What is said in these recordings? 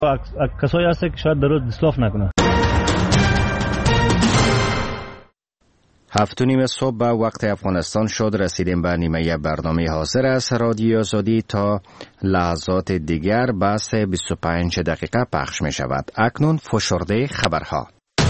کسایی هست که شاید درست دیسلاف نکنه. 7:30 صبح به وقت افغانستان شد. رسیدیم به نیمه برنامه حاضر است رادیو آزادی. تا لحظات دیگر بحث 25 دقیقه پخش می شود. اکنون فشرده خبرها.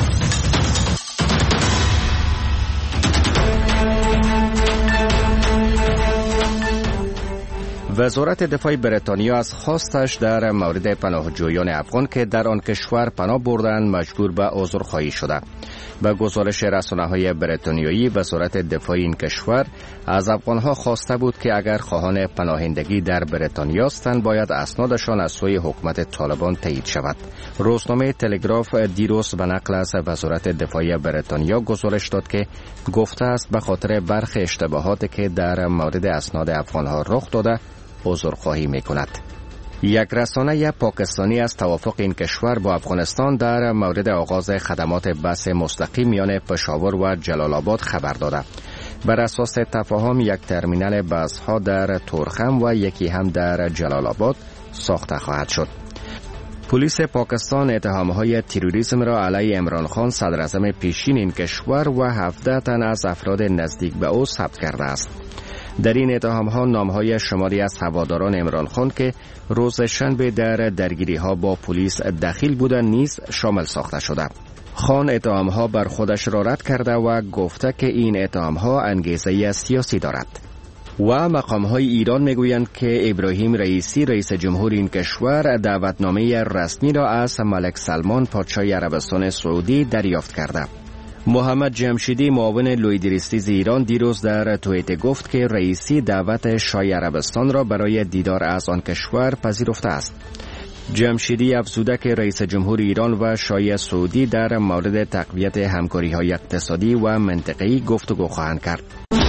وزارت دفاع بریتانیا از خواستش در مورد پناهجویان افغان که در آن کشور پناه بردند مجبور به عذرخواهی شده. به گزارش رسانه‌های بریتانیایی، وزارت دفاع این کشور از افغانها خواسته بود که اگر خواهان پناهندگی در بریتانیا هستند باید اسنادشان از سوی حکومت طالبان تایید شود. روزنامه تلگراف دیروز به نقل از وزارت دفاع بریتانیا گزارش داد که گفته است به خاطر برخی اشتباهاتی که در مورد اسناد افغانها رخ داده عذرخواهی می‌کند. یک رسانه پاکستانی از توافق این کشور با افغانستان در مورد آغاز خدمات بس مستقیم میان پشاور و جلال آباد خبر داده. بر اساس تفاهم یک ترمینال بس‌ها در تورخم و یکی هم در جلال آباد ساخته خواهد شد. پلیس پاکستان اتهام‌های تروریسم را علیه عمران خان صدراعظم پیشین این کشور و 17 تن از افراد نزدیک به او ثبت کرده است. در این اتهام‌ها نام‌های شماری از هواداران عمران خان که روز شنبه در درگیری‌ها با پلیس دخیل بودند نیز شامل ساخته شده. خان اتهام‌ها بر خودش را رد کرده و گفته که این اتهام‌ها انگیزه سیاسی دارد. و مقام‌های ایران میگویند که ابراهیم رئیسی رئیس جمهور این کشور دعوتنامه رسمی را از ملک سلمان پادشاه عربستان سعودی دریافت کرده. محمد جمشیدی معاون لویدریستیز ایران دیروز در توییت گفت که رئیسی دعوت شاه عربستان را برای دیدار از آن کشور پذیرفته است. جمشیدی افزوده که رئیس جمهور ایران و شاه سعودی در مورد تقویت همکاری‌های اقتصادی و منطقه‌ای گفتگو خواهند کرد.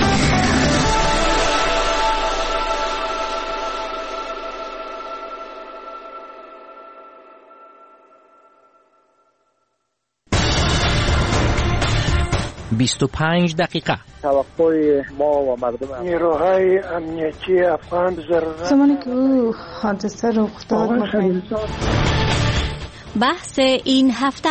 دقیقه توقع ما و مردم نیروهای امنیتی افغان ضرورت زمانی که او حادثه رخ داد بحث این هفته.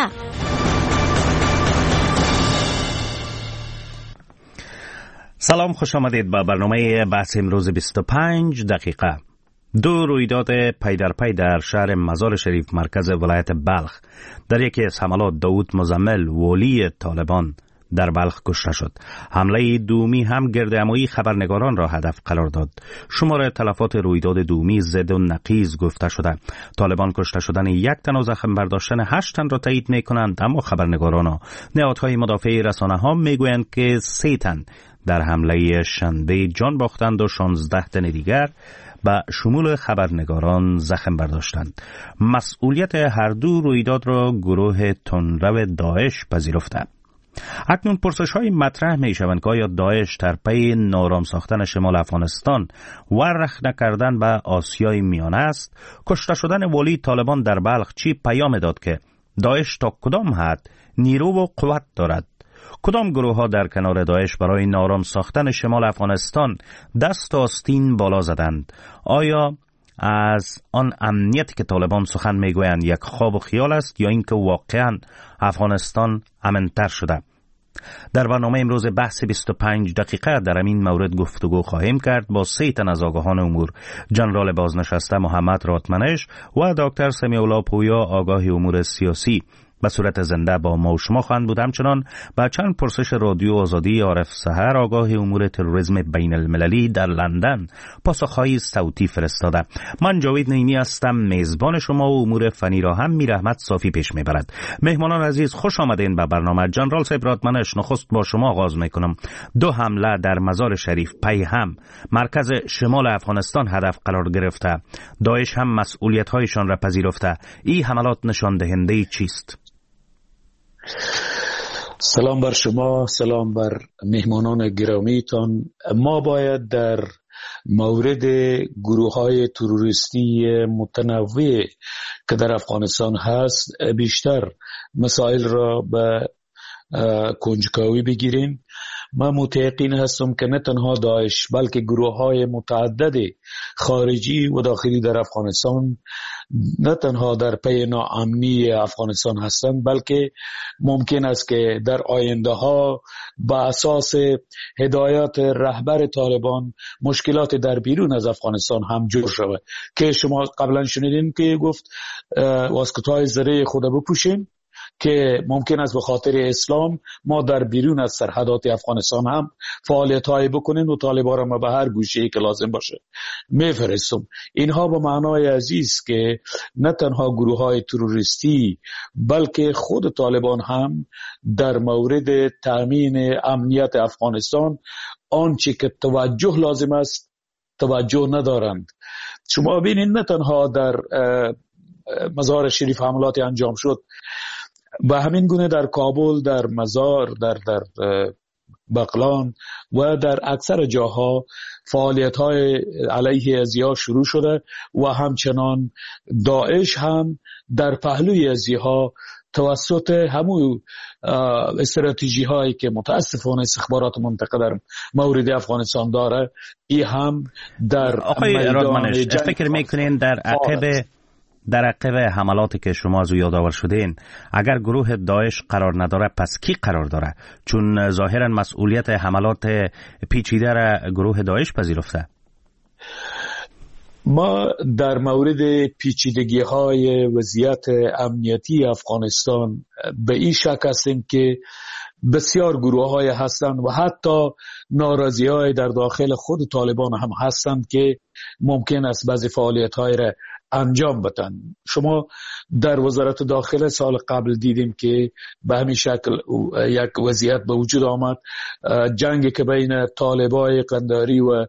سلام، خوش آمدید به برنامه بحث امروز 25 دقیقه. دو رویداد پی در پی در شهر مزار شریف مرکز ولایت بلخ. در یکی از حملات داود مزمل ولی طالبان در بلخ کشته شد. حمله دومی هم گردهمایی خبرنگاران را هدف قرار داد. شمار تلفات رویداد دومی ضد و نقیض گفته شده. طالبان کشته شدن 1 تن و زخم برداشتن 8 تن را تایید می‌کنند، اما خبرنگاران و نهادهای مدافع رسانه‌ها میگویند که 3 تن در حمله شنبه جان باختند و 16 تن دیگر به شمول خبرنگاران زخم برداشتند. مسئولیت هر دو رویداد را گروه تندرو داعش پذیرفته. اکنون پرسش‌های مطرح می‌شوند که آیا داعش در پی نارام ساختن شمال افغانستان و رخ نکردن به آسیای میانه است؟ کشته شدن ولی طالبان در بلخ چی پیام داد که داعش تا کدام حد نیرو و قوت دارد؟ کدام گروه‌ها در کنار داعش برای نارام ساختن شمال افغانستان دست آستین بالا زدند؟ آیا از آن امنیتی که طالبان سخن میگویند یک خواب و خیال است یا اینکه واقعا افغانستان امن‌تر شده؟ در برنامه امروز بحث 25 دقیقه در این مورد گفتگو خواهیم کرد با 3 تن از آگاهان امور: جنرال بازنشسته محمد راتمنش و دکتر سمیع الله پویا آگاه امور سیاسی. به صورت زنده با ما و شما خواهند بود. همچنان با چند پرسش رادیو آزادی عارف سحر آگاه امور تروریسم بین المللی در لندن پاسخهای صوتی فرستاده. من جاوید نعیمی هستم، میزبان شما و امور فنی را هم میر احمد صافی پیش میبرد. مهمانان عزیز خوش آمدین به برنامه. جنرال صاحب راتمنش، نخست با شما آغاز میکنم. 2 حمله در مزار شریف پی هم مرکز شمال افغانستان هدف قرار گرفته. داعش هم مسئولیت هایشان را پذیرفته. این حملات نشان دهنده چیست؟ سلام بر شما، سلام بر مهمانان گرامیتان. ما باید در مورد گروه‌های تروریستی متنوع که در افغانستان هست بیشتر مسائل را به کنجکاوی بگیریم. من متیقن هستم که نه تنها داعش بلکه گروه‌های متعدد خارجی و داخلی در افغانستان نه تنها در پی ناامنی افغانستان هستند، بلکه ممکن است که در آینده ها با اساس هدایات رهبر طالبان مشکلات در بیرون از افغانستان هم جور شود که شما قبلا شنیدین که گفت واسکت‌های زره خود بپوشین که ممکن است به خاطر اسلام ما در بیرون از سرحدات افغانستان هم فعالیت‌های بکنیم و طالبان را ما به هر گوشه‌ای که لازم باشه میفرستم. اینها به معنای عزیز که نه تنها گروه‌های تروریستی بلکه خود طالبان هم در مورد تامین امنیت افغانستان آنچه که توجه لازم است توجه ندارند. شما ببینید نه تنها در مزار شریف حملات انجام شد، و همین گونه در کابل، در مزار، در بغلان و در اکثر جاها فعالیت‌های علیه ازیا شروع شده و همچنان داعش هم در پهلوی ازیها توسط همون استراتژی هایی که متاسفانه استخبارات منطقه در مورد افغانستان داره، این هم در آقای رادمنش فکر میکنین در عقب حملاتی که شما از او یادآور شدین اگر گروه داعش قرار نداره پس کی قرار داره؟ چون ظاهرا مسئولیت حملات پیچیده را گروه داعش پذیرفته. ما در مورد پیچیدگی های وضعیت امنیتی افغانستان به این شک هستیم که بسیار گروه های هستند و حتی ناراضی های در داخل خود طالبان هم هستند که ممکن است بعضی فعالیت های را انجام بدن. شما در وزارت داخله سال قبل دیدیم که به همین شکل یک وضعیت به وجود آمد، جنگی که بین طالبای قنداری و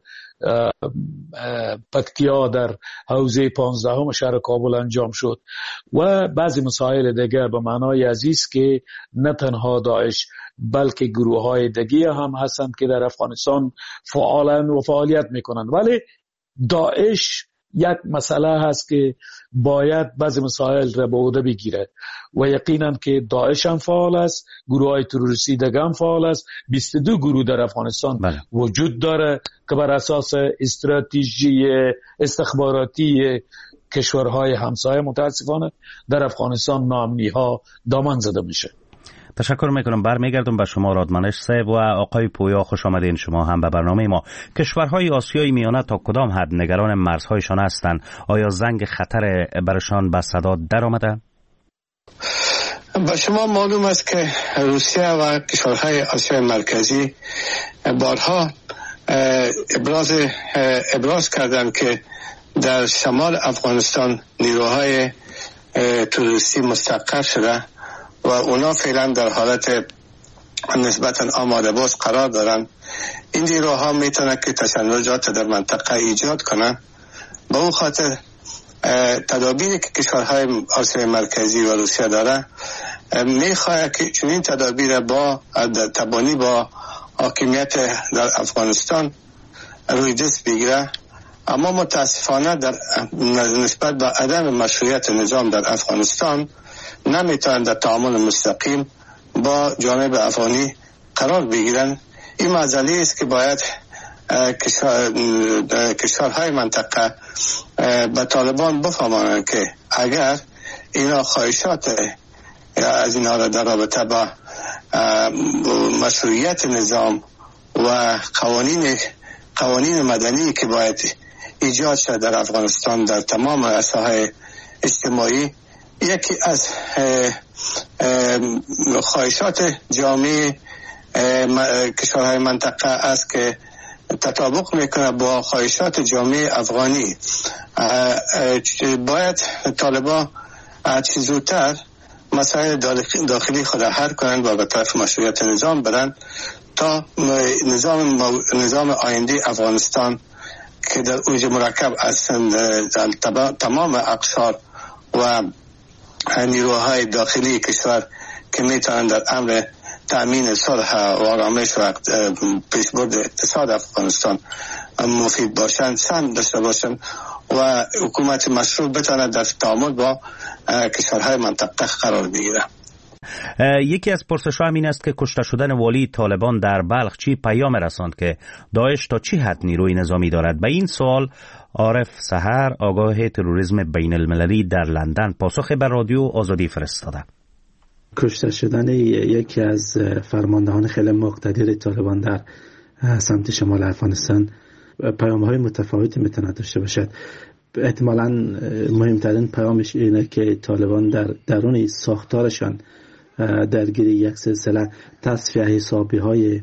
پکتیا در حوزه 15 شهر کابل انجام شد و بعضی مسائل دیگه به معنای عزیز که نه تنها داعش بلکه گروه های دیگه هم هستند که در افغانستان فعالن و فعالیت میکنن. ولی داعش یک مسئله هست که باید بعضی مسائل را به عهده بگیره و یقینا که داعش هم فعال است، گروه های تروریستی دیگه هم فعال است. 22 گروه در افغانستان وجود داره که بر اساس استراتژی استخباراتی کشورهای همسایه متاسفانه در افغانستان ناامنی ها دامن زده میشه. تشکر میکنم. برمیگردم به شما رادمنش صاحب و آقای پویا، خوش آمدین شما هم به برنامه ما. کشورهای آسیای میانه تا کدام حد نگران مرزهایشان هستند؟ آیا زنگ خطر برشان به صدا در آمده؟ با شما معلوم است که روسیه و کشورهای آسیای مرکزی بارها ابراز کردند که در شمال افغانستان نیروهای تروریستی مستقر شده و اونا فعلا در حالت نسبتا آماده باش قرار دارن. این نیروها میتونن که تشنجات در منطقه ایجاد کنن. به اون خاطر تدابیری که کشورهای آسیای مرکزی و روسیه داره میخواد که چنین تدابیر با تبانی با حاکمیت در افغانستان روی دست بگیره، اما متاسفانه در نسبت به عدم مشروعیت نظام در افغانستان نمیتونن در تعامل مستقیم با جانب افغانی قرار بگیرن. این مسئله است که باید کشورهای منطقه به طالبان بفهمانند که اگر اینا خواهشات از اینها را در رابطه با مشروعیت نظام و قوانین مدنی که باید ایجاد شد در افغانستان در تمام ساحه اجتماعی، یکی از خواهشات جامعه کشورهای منطقه است که تطابق میکنه با خواهشات جامعه افغانی. باید طالبان چه زودتر مسائل داخلی خود حل کنند و به طرف مشروعیت نظام برند تا نظام آینده افغانستان که در اوج مرکب از تمام اقشار و نیروهای داخلی کشور که میتونن در امر تأمین صلح و آرامش و پیشبرد اقتصاد افغانستان مفید باشند، سهم داشته باشند و حکومت مشروع بتواند در تعامل با کشورهای منطقه قرار بگیره. یکی از پرسش‌ها این است که کشته شدن والی طالبان در بلخ چی پیام رساند که داعش تا چی حد نیروی نظامی دارد؟ به این سوال عارف سحر آگاه تروریسم بین المللی در لندن پاسخ به رادیو آزادی فرستاده. کشته شدن یکی از فرماندهان خیلی مقتدر طالبان در سمت شمال افغانستان پیام‌های متفاوتی میتونه داشته باشد. احتمالاً مهمترین پیامش اینه که طالبان در درون ساختارشان درگیر یک سلسله تصفیه حسابی‌های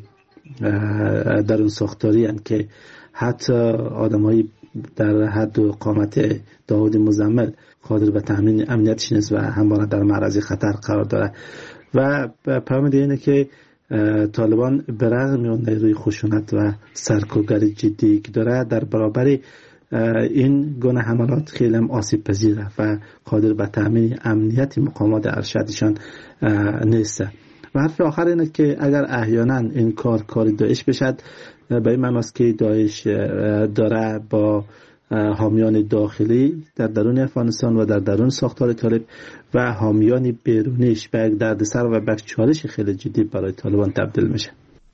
درون ساختاری هستند که حتی آدم‌های در حد و قامت داود مزمل قادر به تامین امنیتش نیست و همواره در معرض خطر قرار داره. و پیام دیگه اینه که طالبان به رغم اون نیروی خشونت و سرکوبگری جدی که داره در برابر این گونه حملات خیلی هم آسیب پذیره و قادر به تامین امنیت مقامات ارشدشان نیست. و حرف آخر اینه که اگر احیانا این کار داعش بشد، به این معنی است که داعش داره با حامیان داخلی در درون افغانستان و در درون ساختار طالب و حامیان بیرونیش به یک دردسر و به یک چالش خیلی جدی برای طالبان تبدیل میشه.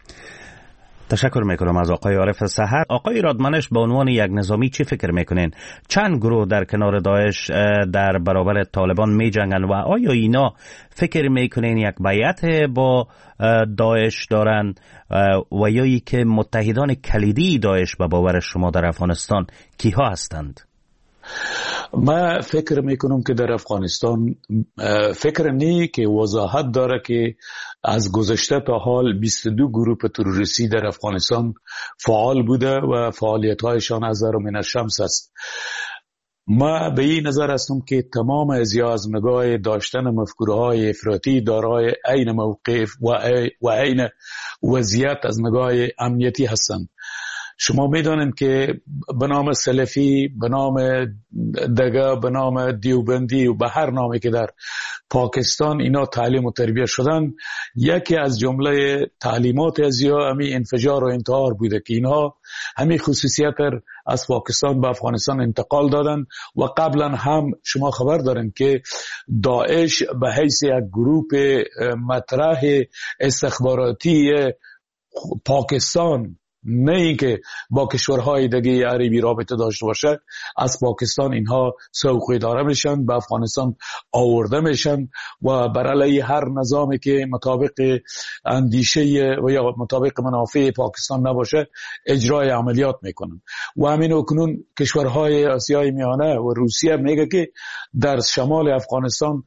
تشکر میکنم از آقای عارف سحر. آقای رادمنش به عنوان یک نظامی چی فکر میکنین؟ چند گروه در کنار داعش در برابر طالبان میجنگن و آیا اینا فکر میکنین یک بیعت با داعش دارن و یا ای که متحدان کلیدی داعش به باور شما در افغانستان کیها هستند؟ من فکر میکنم که در افغانستان فکر نی که وضاحت داره که از گذشته تا حال 22 گروه تروریستی در افغانستان فعال بوده و فعالیت‌هایشان از من الشمس است. ما به این نظر هستم که تمام از نگاه داشتن مفکورهای افراطی دارای عین موقف و عین وضعیت از نگاه امنیتی هستند. شما میدانید که به نام سلفی، به نام دگه، به نام دیوبندی و به هر نامی که در پاکستان اینا تعلیم و تربیت شدن، یکی از جمله تعلیمات از یا همی انفجار و انتحار بوده که اینها همی خصوصیت از پاکستان به افغانستان انتقال دادن. و قبلا هم شما خبر دارین که داعش به حیث یک گروه مطرح استخباراتی پاکستان، نه اینکه با کشورهای دیگه عربی رابطه داشته باشه، از پاکستان اینها سوق اداره میشن، به افغانستان آورده میشن و بر علیه هر نظامی که مطابق اندیشه و یا مطابق منافع پاکستان نباشه اجرای عملیات میکنن. و همین اکنون کشورهای آسیای میانه و روسیه میگه که در شمال افغانستان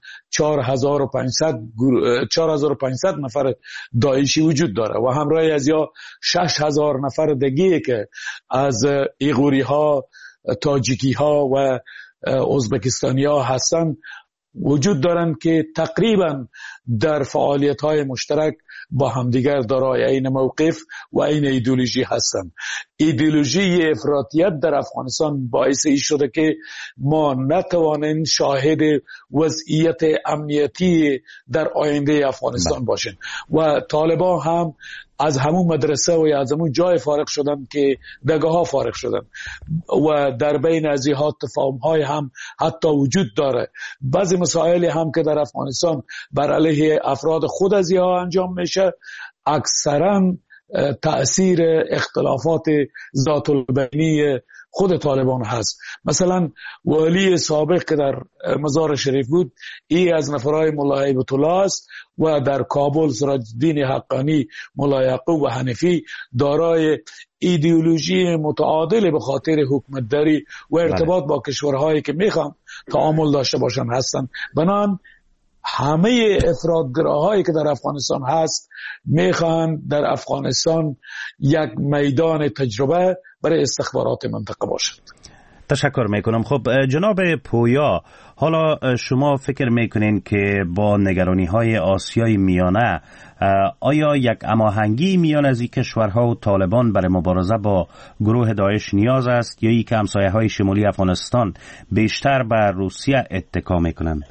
4500 نفر داعشی وجود داره و همراه از یا 6000 نفر دیگه که از ایغوری ها، تاجیکی ها و ازبکستانی ها هستن وجود دارن که تقریبا در فعالیت های مشترک با همدیگر دارای این موقف و این ایدئولوژی هستن. ایدئولوژی افراطیت در افغانستان باعث این شده که ما نتوانیم شاهد وضعیت امنیتی در آینده افغانستان باشیم و طالبان هم از همون مدرسه و از همون جای فارغ شدن که دگه ها فارغ شدن و در بین از اینها تفاهم های هم حتی وجود داره. بعضی مسائلی هم که در افغانستان بر علیه افراد خود از اینها انجام میشه اکثرا تأثیر اختلافات ذات البینی خود طالبان هست. مثلا والی سابق که در مزار شریف بود ای از نفرهای ملا هیبت الله است و در کابل سراج الدین حقانی، ملا یعقوب و حنفی دارای ایدئولوژی متعادل به خاطر حکومتداری و ارتباط با کشورهایی که میخوان تعامل داشته باشن هستن. بنان همه افراطگراهایی که در افغانستان هست میخوان در افغانستان یک میدان تجربه برای استخبارات منطقه باشد. تشکر میکنم. خب جناب پویا، حالا شما فکر میکنین که با نگرانی های آسیای میانه آیا یک هماهنگی میان از این کشورها و طالبان برای مبارزه با گروه داعش نیاز است یا ای که همسایه های شمالی افغانستان بیشتر بر روسیه اتکا میکنند؟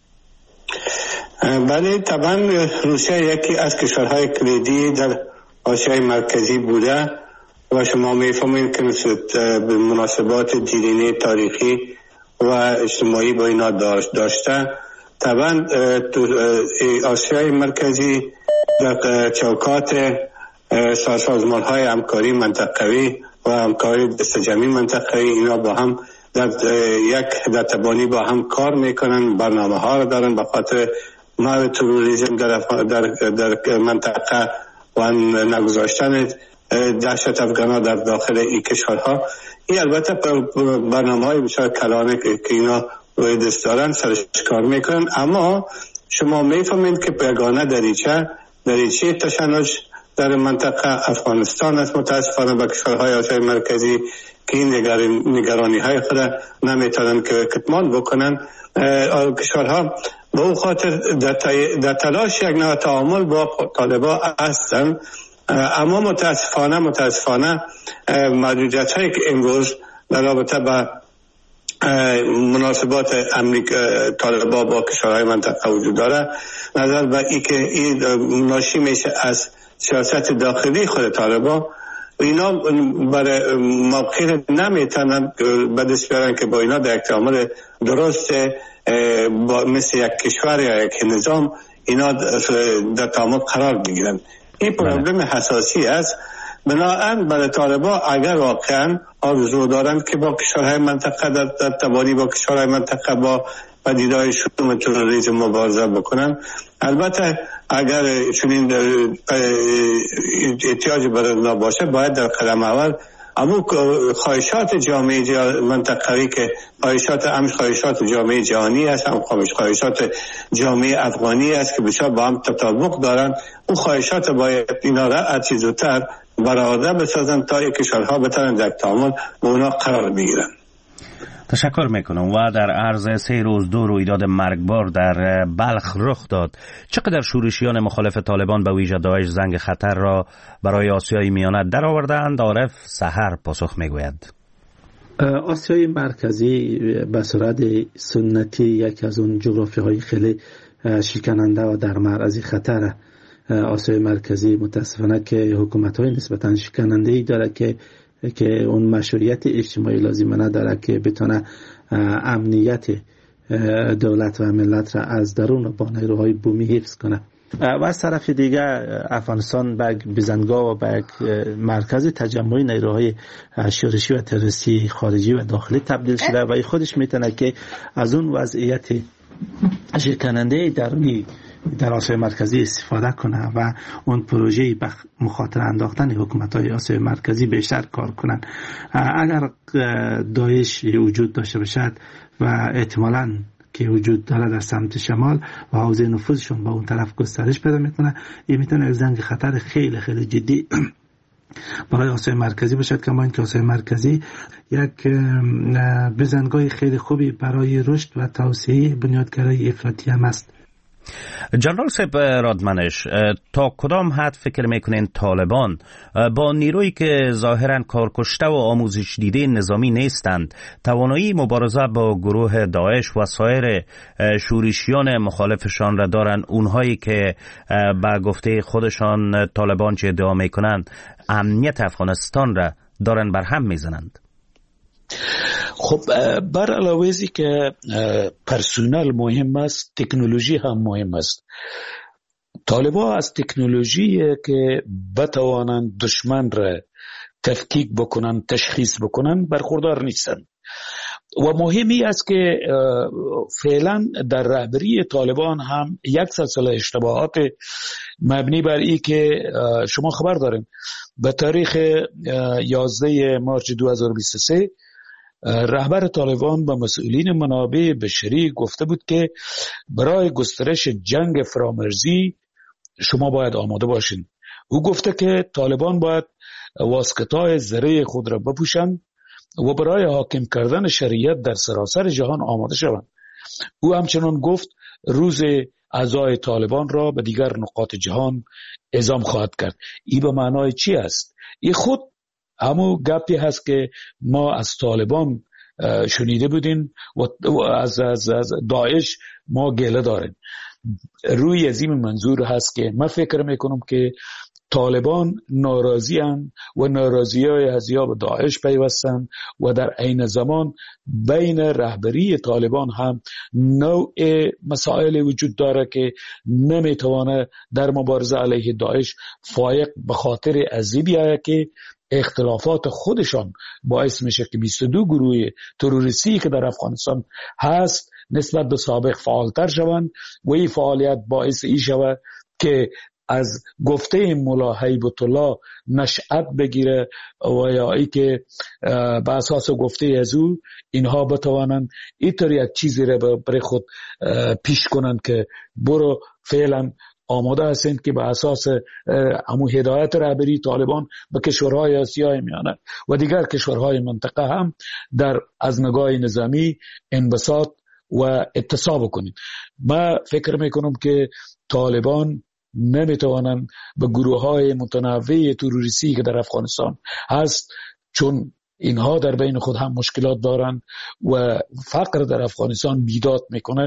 بله، طبعا روسیه یکی از کشورهای کلیدی در آسیای مرکزی بوده و شما میفهمید که به مناسبات دیرینه تاریخی و اجتماعی با اینا داشته. طبعا تو آسیای مرکزی در چوکات سازمان های همکاری منطقوی و همکاری دست جمعی منطقوی اینا با هم در یک دتبانی با هم کار میکنن، برنامه ها رو دارن به خاطر منع تروریسم در منطقه و نگذاشتن دهشت افغان‌ها در داخل این کشورها. این البته برنامه های بسیار کلانه که اینا روی دست دارن سرش کار میکنن، اما شما میفهمید که یگانه دریچه تشنج در منطقه افغانستان است. متاسفانه با کشورهای آسیای مرکزی که این نگرانی های خود نمیتونن که کتمان بکنن، کشورها به اون خاطر در تلاش یک نوع تعامل با طالبان هستن. اما متاسفانه محدودیت هایی که امروز در رابطه با مناسبات طالبان با کشورهای منطقه وجود داره، نظر به ای که این ناشی میشه از سیاست داخلی خود طالبان. اینا برای موقع نمیتونن به دست بیارن که با اینا در یک تعامل درست مثل یک کشور یا یک نظام اینا در تعامل قرار بگیرن. این پروبلم حساسی است. بنابراین برای طالبان اگر واقعا آرزو دارند که با کشورهای منطقه در تبانی با کشورهای منطقه با پدیده‌های شوم تروریسم مبارزه بکنن، البته اگر چنین احتیاج برای باشه باید در قدم اول اما خواهشات جامعه منطقه‌ای که خواهشات جامعه جهانی است، هم خواهشات جامعه افغانی است که بسیار با هم تطابق دارند، اون خواهشات باید اینا را از زودتر برآورده بسازن تا یک کشورها بتونن در تعامل با اونا قرار بگیرن. تشکر میکنم. و در عرض 3 روز 2 رویداد مرگبار در بلخ رخ داد. چقدر شورشیان مخالف طالبان به ویژه داعش زنگ خطر را برای آسیای میانه درآوردند؟ عارف سحر پاسخ میگوید. آسیای مرکزی به صورت سنتی یک از اون جغرافیاهای خیلی شکننده و در معرض خطر. آسیای مرکزی متاسفانه که حکومت‌های نسبتاً شکننده‌ای داره که اون مشروعیت اجتماعی لازم نداره که بتونه امنیت دولت و ملت را از درون با نیروهای بومی حفظ کنه. و از طرف دیگه افغانستان به بزنگاه و به مرکز تجمع نیروهای شورشی و تروریستی خارجی و داخلی تبدیل شده و خودش میتونه که از اون وضعیت شکننده درونی در آسیای مرکزی استفاده کنه و اون پروژه به مخاطره انداختن حکومت‌های آسیای مرکزی بیشتر کار کنن. اگر داعش وجود داشته باشد و احتمالاً که وجود داره در سمت شمال و حوزه نفوذشون با اون طرف گسترش پیدا میکنه، این میتونه یک زنگ خطر خیلی خیلی جدی برای آسیای مرکزی باشد. کما اینکه آسیای مرکزی یک بزنگاه خیلی خوبی برای رشد و توسعه بنیادگرای افراطی هم است. جنرال صاحب رادمنش، تا کدام حد فکر میکنین طالبان با نیرویی که ظاهرا کارکشته و آموزش دیده نظامی نیستند توانایی مبارزه با گروه داعش و سایر شورشیان مخالفشان را دارند، اونهایی که به گفته خودشان طالبان چه ادعا میکنند امنیت افغانستان را دارن بر هم میزنند؟ خب بر علاوه ازی که پرسونل مهم است، تکنولوژی هم مهم است. طالبان از تکنولوژی که بتوانند دشمن را تفکیک بکنن، تشخیص بکنن برخوردار نیستند و مهمی است که فعلا در رهبری طالبان هم یک سلسله اشتباهات مبنی بر این که شما خبر دارین به تاریخ 11 مارچ 2023 رهبر طالبان با مسئولین منابع بشری گفته بود که برای گسترش جنگ فرامرزی شما باید آماده باشین. او گفته که طالبان باید واسکتای زره خود را بپوشند و برای حاکم کردن شریعت در سراسر جهان آماده شوند. او همچنان گفت روز اعضای طالبان را به دیگر نقاط جهان اعزام خواهد کرد. این به معنای چی است؟ این خود همون گپی هست که ما از طالبان شنیده بودیم و از داعش ما گله داریم. روی از این منظور هست که من فکر میکنم که طالبان ناراضی هستند و ناراضی های ازیا به داعش پیوستند و در عین زمان بین رهبری طالبان هم نوع مسائل وجود داره که نمیتوانه در مبارزه علیه داعش فایق به خاطر عذیبی هست که اختلافات خودشان باعث میشه که 22 گروه تروریستی که در افغانستان هست نسبت به سابق فعالتر شوند و این فعالیت باعث ای شود که از گفته ملا هیبت الله نشأت بگیره و یا ای که به اساس گفته از او اینها بتوانند اینطور یک چیزی را برای خود پیش کنند که برو فعلا آماده هستند که به اساس همون هدایت رهبری طالبان به کشورهای آسیای میانه و دیگر کشورهای منطقه هم در از نگاه نظامی انبساط و اتساع بکنید. من فکر میکنم که طالبان نمیتوانند به گروه های متنوع تروریستی که در افغانستان هست، چون اینها در بین خود هم مشکلات دارند و فقر در افغانستان بیداد میکنه.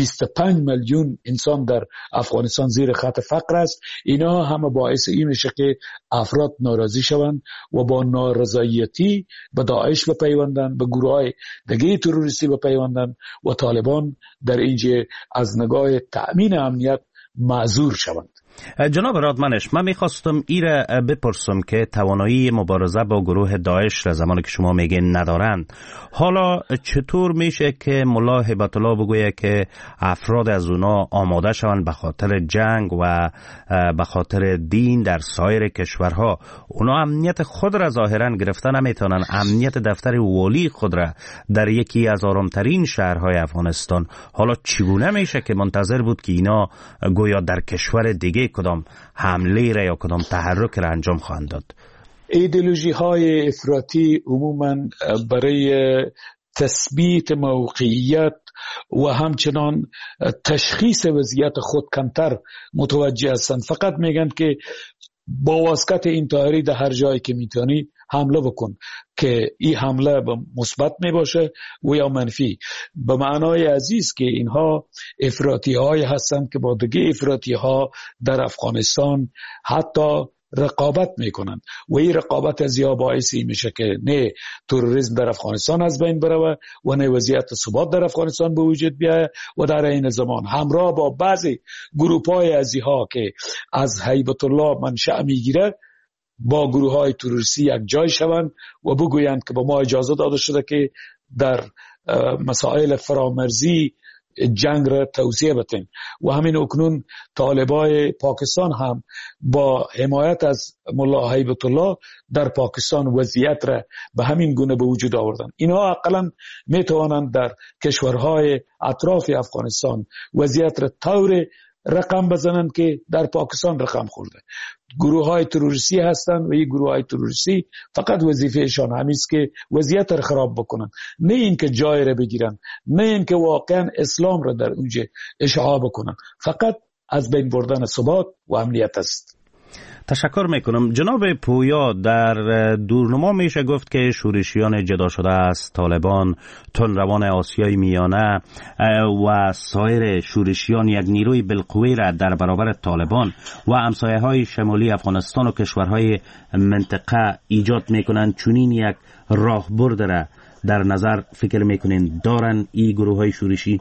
25 میلیون انسان در افغانستان زیر خط فقر است. اینا همه باعث این میشه که افراد ناراضی شوند و با نارضایتی به داعش بپیوندند، به گروه های دیگه تروریستی بپیوندند و طالبان در اینجا از نگاه تأمین امنیت معذور شوند. جناب رادمنش، من میخواستم ایره بپرسم که توانایی مبارزه با گروه داعش را زمانی که شما میگین ندارند، حالا چطور میشه که ملا هیبت الله بگویه که افراد از اونا آماده شوند به خاطر جنگ و به خاطر دین در سایر کشورها؟ اونا امنیت خود را ظاهرا گرفته نمیتونن، امنیت دفتر والی خود را در یکی از آرامترین شهرهای افغانستان. حالا چگونه میشه که منتظر بود که اینا گویا در کشور دیگه کدام حمله را یا کدام تحرک را انجام خواهند داد؟ ایدئولوژی های افراطی عموما برای تثبیت موقعیت و همچنان تشخیص وضعیت خود کمتر متوجه هستند. فقط میگن که با واسطه انتحاری در هر جایی که میتونی حمله بکن، که این حمله مثبت می باشه و یا منفی. به معنای عزیز که اینها افراطی های هستند که با دیگه افراطی ها در افغانستان حتی رقابت میکنند و این رقابت از یا باعثی میشه که نه تروریسم در افغانستان از بین بره و نه وضعیت ثبات در افغانستان به وجود بیاید و در این زمان همراه با بعضی گروپ های ازیها که از هیبت الله منشأ میگیره با گروه های تروریستی یک جای شوند و بگویند که به ما اجازه داده شده که در مسائل فرامرزی جنگ را توسعه بدیم. و همین اکنون طالبای پاکستان هم با حمایت از ملا هیبت الله در پاکستان وضعیت را به همین گونه به وجود آوردن. اینها اقلا می توانند در کشورهای اطراف افغانستان وضعیت را طور رقم بزنند که در پاکستان رقم خورده. گروه های تروریستی هستند و این گروه های تروریستی فقط وظیفهشان همیست که وضعیت را خراب بکنن، نه اینکه جای را بگیرن، نه اینکه واقعا اسلام را در اونجا اشاعه بکنن. فقط از بین بردن ثبات و امنیت است. تشکر میکنم. جناب پویا، در دورنما میشه گفت که شورشیان جدا شده از طالبان، تندروان آسیای میانه و سایر شورشیان یک نیروی بالقوه را در برابر طالبان و همسایه های شمالی افغانستان و کشورهای منطقه ایجاد میکنند. چنین یک راهبرد را در نظر فکر میکنین دارن این گروه های شورشی؟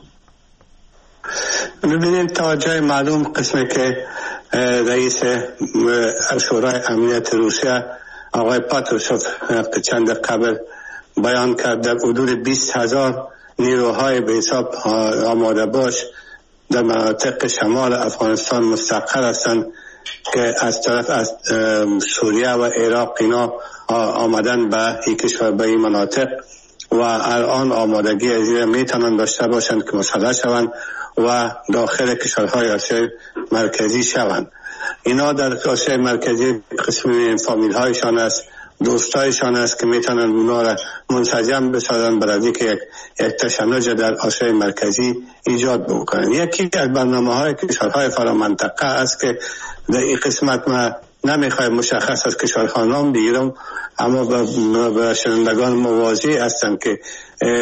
ببینید تا جای معلوم قسمی که رئیس شورای امنیت روسیه آقای پاتروشوف چند قبل بیان کرد در حدود 20,000 نیروهای به حساب آماده باش در مناطق شمال افغانستان مستقر هستند که از طرف از سوریه و عراق اینا آمدن به این کشور، به این مناطق و الان آمادگی از این میتونن داشته باشند که مسلح شوند و داخل کشورهای آسیای مرکزی شوند. اینا در آسیای مرکزی قسمی فامیل هایشان است، دوستایشان است که میتونن اونا را منسجم بسازن برای که یک تشنج در آسیای مرکزی ایجاد بکنن. یکی از برنامه های کشورهای فرامنطقه است که در این قسمت ما نمیخوایم مشخص از کشورها نام بگیرم، اما به شنوندگان موازی هستند که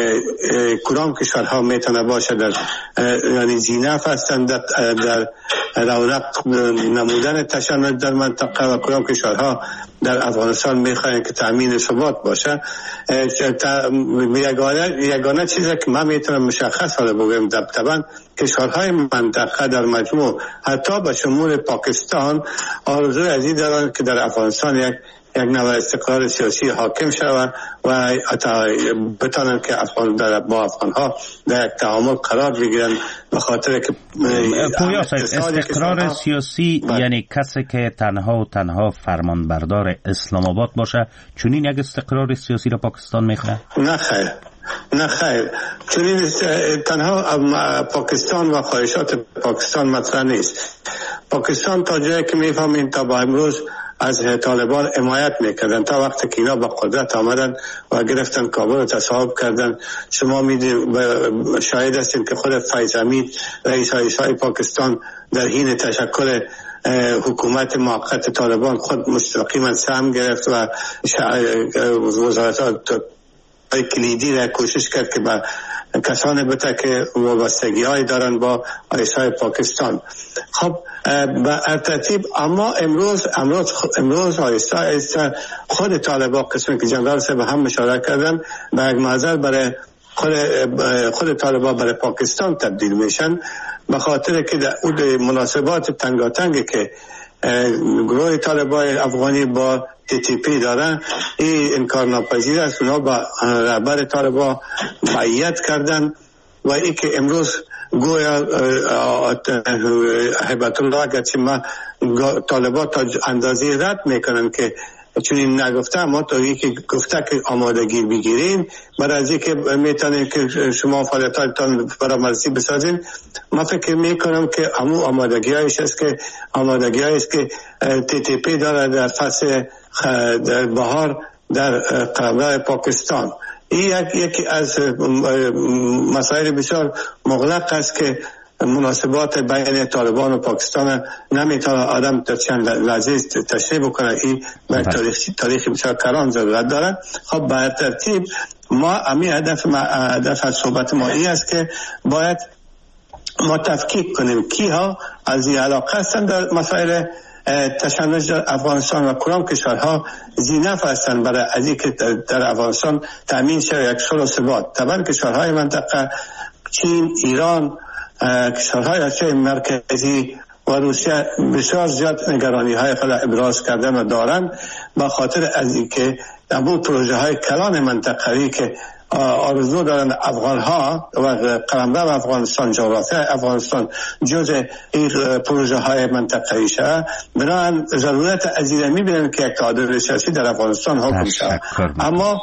کدام کشورها میتونه باشه در یعنی زینف هستند در رونق نمودن تشنج در منطقه و کدام کشورها در افغانستان میخواین که تامین ثبات باشه. یگانه چیزی که من میتونم مشخص حالا بگم طبعا کشورهای منطقه در مجموع حتی به شمول پاکستان آرزوی از این دارن که در افغانستان یک نوع استقرار سیاسی حاکم شود و بتانن که با افغانها در یک تعامل قرار بگیرن، به خاطر که پویا استقرار سیاسی یعنی کسی که تنها فرمان بردار اسلام آباد باشه، چنین یک استقرار سیاسی را پاکستان میخواد؟ نه خیر، چون تنها پاکستان و خواهشات پاکستان مطرح نیست. پاکستان تا جایی که میفهمین تا با امروز از طالبان حمایت میکردن تا وقتی که اینا به قدرت آمدن و گرفتن کابل و تصاحب کردن. شما میدید شاهد هستین که خود فیض حمید رئیس های پاکستان در حین تشکل حکومت موقت طالبان خود مستقیما سهم گرفت و وزارت کلیدی را کوشش کرد که با کسانی بته که وابستگی های دارن با رئیسای پاکستان. خب به ترتیب اما امروز آیسته خود طالبان قسمی که جنرال صاحب هم مشارکت کردن به یک معذر برای خود طالبان برای پاکستان تبدیل میشن، به خاطر که در مناسبات تنگاتنگی که گروه طالبان افغانی با TTP دارن این انکار ناپذیر است. اونا با رهبر طالبان بیعت کردن و ای که امروز گویا هیبت الله اگرچه ما طالبان تا اندازه رد میکنن که چون این نگفته، اما تا یکی گفته که آمادگی بگیرین برای از اینکه میتونین که شما فعالیتاتون برای مرسی بسازین. ما فکر میکنم که همون آمادگی هایش است که TTP داره در فصل بهار در قبرای پاکستان. این یکی از مسائل بسیار مغلق است که مناسبات بین طالبان و پاکستان نمیتونه آدم در چند لحظه تشریح بکنه. این به تاریخ بسیار کران ضرورت داره. خب به ترتیب ما همین هدف از صحبت ما این است که باید ما تفکیک کنیم کی ها از این علاقه هستند در مسائل تشنج در افغانستان و کدام کشورها زینف هستند برای از اینکه در افغانستان تامین شود یک صلح و ثبات. طبعا کشورهای منطقه چین، ایران، کشورهای آسیای مرکزی و روسیه بسیار زیاد نگرانی های خود ابراز کردن و دارن، با خاطر از اینکه در بود پروژه های کلان منطقه‌ای که آرزو دارن افغانها و قلمرو افغانستان، جغرافی افغانستان جزء این پروژه های منطقه‌ای شود، بنابراین ضرورت از این می‌بینن که یک تعادل سیاسی در افغانستان حاکم شود. اما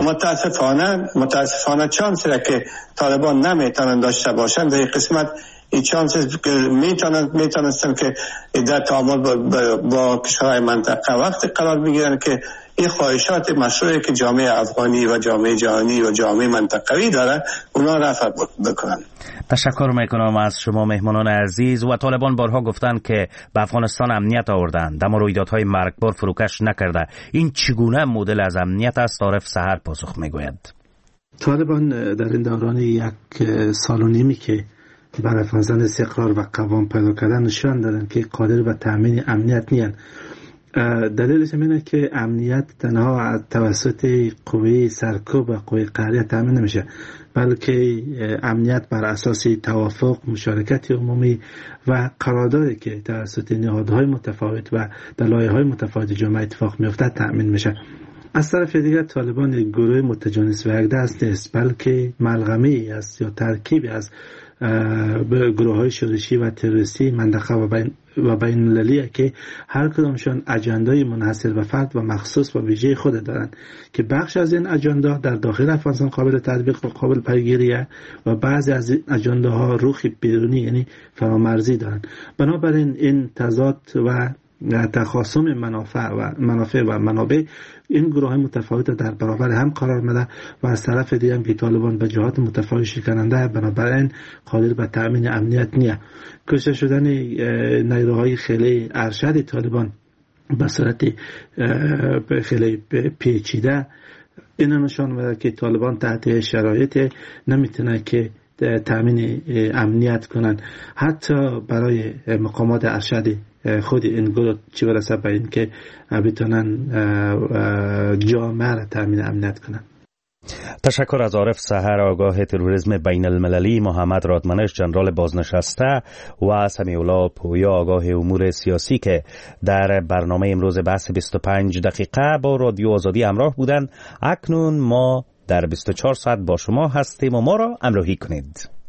متاسفانه چانسی را که طالبان نمیتونن داشته باشند در این قسمت، این چانسی که میتونستن که در تعامل با کشورهای منطقه وقتی قرار بگیرن که این خواهشات مشروعی که جامعه افغانی و جامعه جهانی و جامعه منطقوی داره اونا رفع بکنن. تشکر میکنم از شما مهمانان عزیز. و طالبان بارها گفتند که به افغانستان امنیت آوردند اما رویدادهای مرگبار فروکش نکرده. این چگونه مدل از امنیت است؟ عارف سحر پاسخ میگوید. طالبان در این دوران 1 سال و نیمی که برای افغانستان استقرار و قوام پیدا کردن نشان دادن که قادر به تامین امنیت نیستند. دلیلش اینه که امنیت تنها توسط قوه سرکوب و قوه قهریه تامین نمیشه، بلکه امنیت بر اساس توافق، مشارکت عمومی و قراردادی که توسط نهادهای متفاوت و در لایه‌های متفاوت جامعه اتفاق میفته تامین میشه. از طرف دیگر طالبان گروه متجانس و یک دست نیست، بلکه ملغمه‌ای است یا ترکیبی از گروه‌های شورشی و تروریستی منطقه و بین المللیه که هر کدامشان اجندای منحصر به فرد و مخصوص و ویژه خود دارند که بخش از این اجندا در داخل افغانستان قابل تطبیق و قابل پیگیریه و بعضی از این اجنداها روح بیرونی یعنی فرامرزی دارند. بنابراین این تضاد و تخاصم منافع و منابع این گروه های متفاوت در برابر هم قرار میده و از طرف دیگه هم که طالبان به جهات متفاوت شکننده، بنابراین قادر به تامین امنیت نیست. کشته شدن نیروهای خیلی ارشد طالبان به صورت خیلی پیچیده این نشان میده که طالبان تحت شرایط نمیتونه که تامین امنیت کنن، حتی برای مقامات ارشد خود این گروه چی برسه به این که بتونن جامعه را تامین امنیت کنن. تشکر از عارف سحر، آگاه تروریسم بین المللی، محمد رادمنش، جنرال بازنشسته، و سمیعالله پویا، آگاه امور سیاسی که در برنامه امروز بحث 25 دقیقه با رادیو آزادی همراه بودند. اکنون ما در 24 ساعت با شما هستیم و ما را همراهی کنید.